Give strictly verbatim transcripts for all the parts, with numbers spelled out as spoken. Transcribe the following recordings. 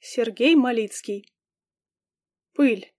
Сергей Малицкий. Пыль.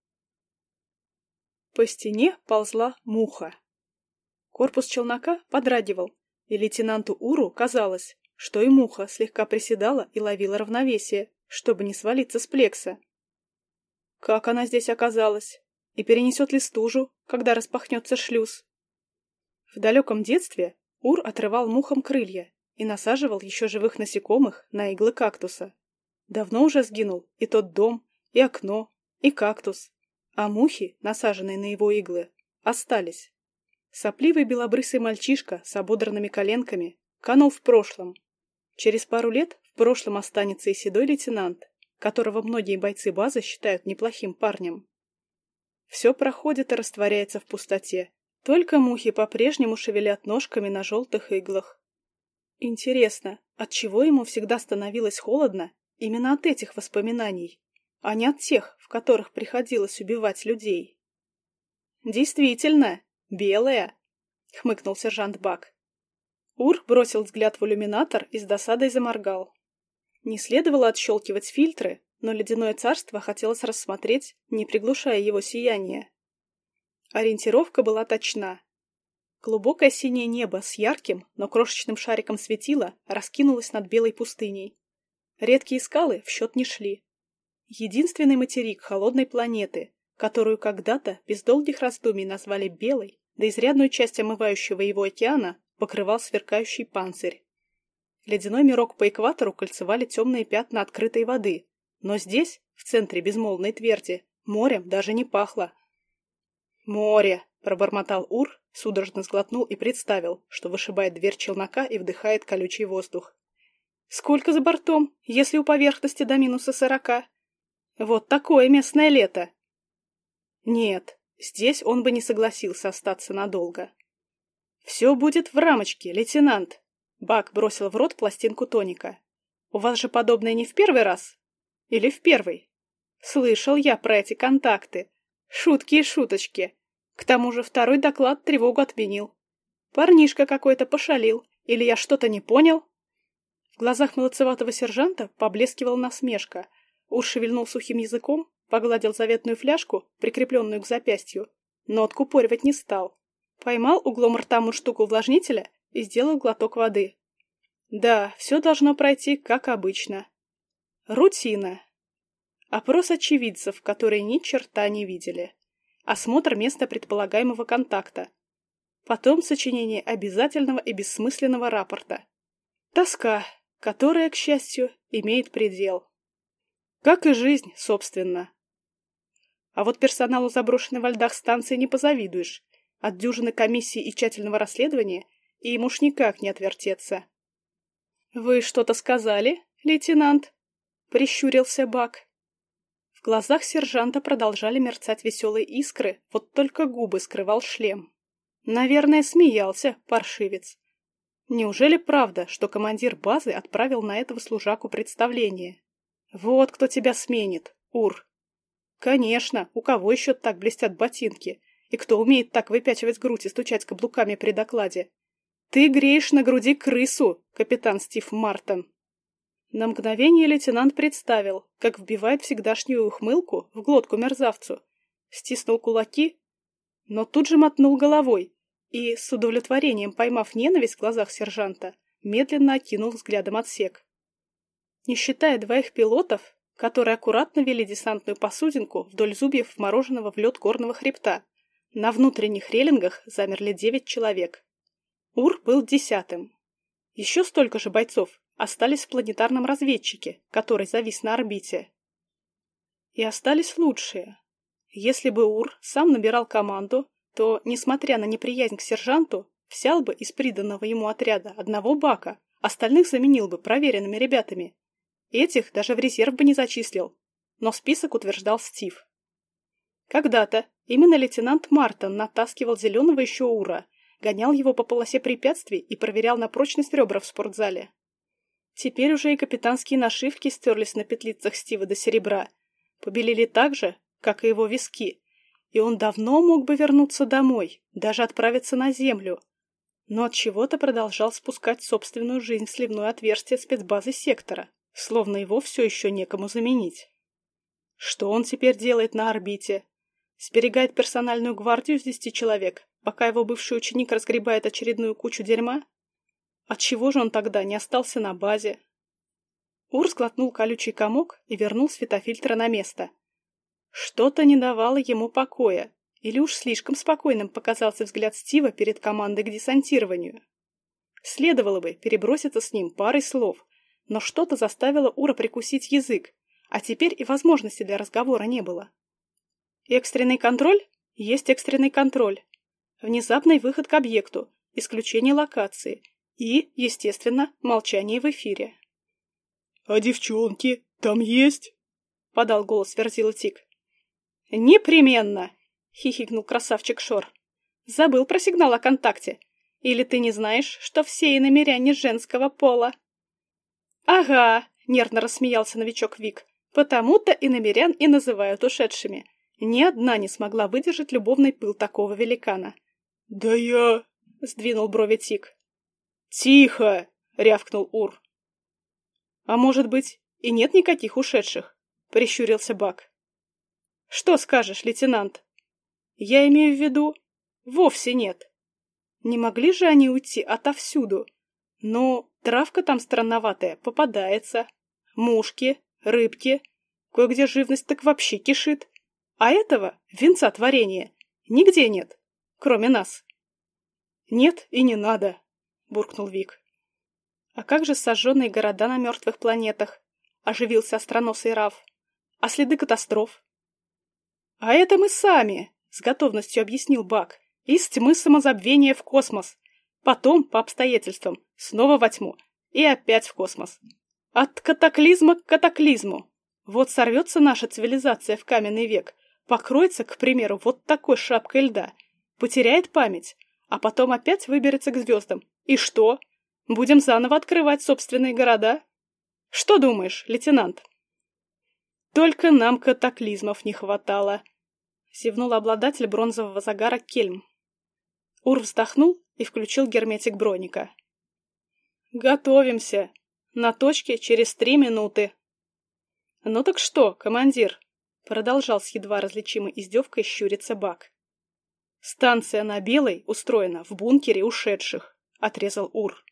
По стене ползла муха. Корпус челнока подрагивал, и лейтенанту Уру казалось, что и муха слегка приседала и ловила равновесие, чтобы не свалиться с плекса. Как она здесь оказалась? И перенесет ли стужу, когда распахнется шлюз? В далеком детстве Ур отрывал мухам крылья и насаживал еще живых насекомых на иглы кактуса. Давно уже сгинул и тот дом, и окно, и кактус, а мухи, насаженные на его иглы, остались. Сопливый белобрысый мальчишка с ободранными коленками канул в прошлом. Через пару лет в прошлом останется и седой лейтенант, которого многие бойцы базы считают неплохим парнем. Все проходит и растворяется в пустоте, только мухи по-прежнему шевелят ножками на желтых иглах. Интересно, отчего ему всегда становилось холодно именно от этих воспоминаний, а не от тех, в которых приходилось убивать людей? «Действительно, белая!» — хмыкнул сержант Бак. Ур бросил взгляд в иллюминатор и с досадой заморгал. Не следовало отщелкивать фильтры, но ледяное царство хотелось рассмотреть, не приглушая его сияние. Ориентировка была точна. Глубокое синее небо с ярким, но крошечным шариком светила раскинулось над белой пустыней. Редкие скалы в счет не шли. Единственный материк холодной планеты, которую когда-то без долгих раздумий назвали белой, да изрядную часть омывающего его океана покрывал сверкающий панцирь. Ледяной мирок по экватору кольцевали темные пятна открытой воды, но здесь, в центре безмолвной тверди, морем даже не пахло. «Море!» — пробормотал Ур, судорожно сглотнул и представил, что вышибает дверь челнока и вдыхает колючий воздух. «Сколько за бортом, если у поверхности до минуса сорока? Вот такое местное лето!» Нет, здесь он бы не согласился остаться надолго. «Все будет в рамочке, лейтенант!» Бак бросил в рот пластинку тоника. «У вас же подобное не в первый раз? Или в первый? Слышал я про эти контакты. Шутки и шуточки. К тому же второй доклад тревогу отменил. Парнишка какой-то пошалил. Или я что-то не понял?» В глазах молодцеватого сержанта поблескивала насмешка. Ур шевельнул сухим языком, погладил заветную фляжку, прикрепленную к запястью, но откупоривать не стал. Поймал углом рта мундштук увлажнителя и сделал глоток воды. Да, все должно пройти, как обычно. Рутина. Опрос очевидцев, которые ни черта не видели. Осмотр места предполагаемого контакта. Потом сочинение обязательного и бессмысленного рапорта. Тоска, которая, к счастью, имеет предел. Как и жизнь, собственно. А вот персоналу заброшенной во льдах станции не позавидуешь. От дюжины комиссий и тщательного расследования и ему уж никак не отвертеться. «Вы что-то сказали, лейтенант?» — прищурился Бак. В глазах сержанта продолжали мерцать веселые искры, вот только губы скрывал шлем. Наверное, смеялся, паршивец. Неужели правда, что командир базы отправил на этого служаку представление? Вот кто тебя сменит, Ур. Конечно, у кого еще так блестят ботинки? И кто умеет так выпячивать грудь и стучать каблуками при докладе? Ты греешь на груди крысу, капитан Стив Мартон. На мгновение лейтенант представил, как вбивает всегдашнюю ухмылку в глотку мерзавцу. Стиснул кулаки, но тут же мотнул головой и, с удовлетворением поймав ненависть в глазах сержанта, медленно окинул взглядом отсек. Не считая двоих пилотов, которые аккуратно вели десантную посудинку вдоль зубьев вмороженного в лед горного хребта, на внутренних рейлингах замерли девять человек. Ур был десятым. Еще столько же бойцов остались в планетарном разведчике, который завис на орбите. И остались лучшие. Если бы Ур сам набирал команду, то, несмотря на неприязнь к сержанту, взял бы из приданного ему отряда одного Бака, остальных заменил бы проверенными ребятами. Этих даже в резерв бы не зачислил, но список утверждал Стив. Когда-то именно лейтенант Мартон натаскивал зеленого еще Ура, гонял его по полосе препятствий и проверял на прочность ребра в спортзале. Теперь уже и капитанские нашивки стерлись на петлицах Стива до серебра, побелели так же, как и его виски, и он давно мог бы вернуться домой, даже отправиться на землю, но от чего-то продолжал спускать собственную жизнь в сливное отверстие спецбазы сектора, Словно его все еще некому заменить. Что он теперь делает на орбите? Сберегает персональную гвардию из десяти человек, пока его бывший ученик разгребает очередную кучу дерьма? Отчего же он тогда не остался на базе? Ур сглотнул колючий комок и вернул светофильтр на место. Что-то не давало ему покоя, или уж слишком спокойным показался взгляд Стива перед командой к десантированию. Следовало бы переброситься с ним парой слов, но что-то заставило Ура прикусить язык, а теперь и возможности для разговора не было. Экстренный контроль? Есть экстренный контроль. Внезапный выход к объекту, исключение локации и, естественно, молчание в эфире. «А девчонки там есть?» — подал голос Верзила Тик. «Непременно!» — хихикнул красавчик Шор. «Забыл про сигнал о контакте. Или ты не знаешь, что все иномеряне женского пола?» «Ага!» — нервно рассмеялся новичок Вик. «Потому-то иномерян и называют ушедшими. Ни одна не смогла выдержать любовный пыл такого великана». «Да я...» — сдвинул брови Тик. «Тихо!» — рявкнул Ур. «А может быть, и нет никаких ушедших?» — прищурился Бак. «Что скажешь, лейтенант?» «Я имею в виду, вовсе нет. Не могли же они уйти отовсюду? Но травка там странноватая попадается. Мушки, рыбки, кое-где живность так вообще кишит. А этого, венца творения, нигде нет, кроме нас». «Нет и не надо», — буркнул Вик. «А как же сожженные города на мертвых планетах?» — оживился остроносый Раф. «А следы катастроф?» «А это мы сами», — с готовностью объяснил Бак. «Из тьмы самозабвения в космос. Потом, по обстоятельствам, снова во тьму. И опять в космос. От катаклизма к катаклизму. Вот сорвется наша цивилизация в каменный век, покроется, к примеру, вот такой шапкой льда, потеряет память, а потом опять выберется к звездам. И что? Будем заново открывать собственные города? Что думаешь, лейтенант?» «Только нам катаклизмов не хватало», — зевнул обладатель бронзового загара Кельм. Ур вздохнул и включил герметик броника. «Готовимся. На точке через три минуты». «Ну так что, командир?» — продолжал с едва различимой издевкой щуриться Бак. «Станция на Белой устроена в бункере ушедших», — отрезал Ур.